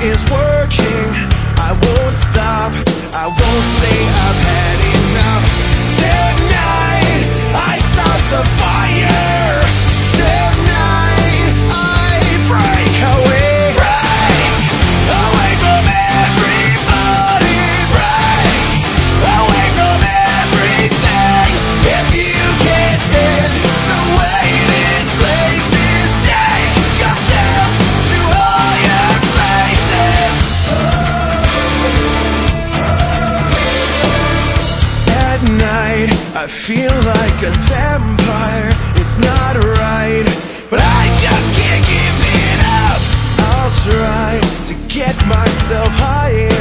is working. I won't stop, I won't say I've had enough. Tonight I start the fire. Tonight I break away. Break away from everybody. Break away from everything. If you can't stand the way this place is, take yourself to higher places. At night I feel like a vampire. It's not right, but I just can't give it up. I'll try to get myself high